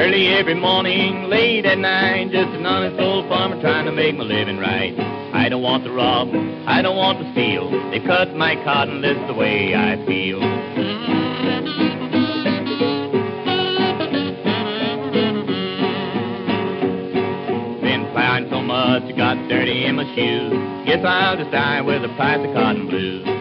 Early every morning, late at night, just an honest old farmer trying to make my living right. I don't want to rob, I don't want to steal. They cut my cotton, this is the way I feel. Been plowing so much, I got dirty in my shoes. Guess I'll just die with a price of cotton blues.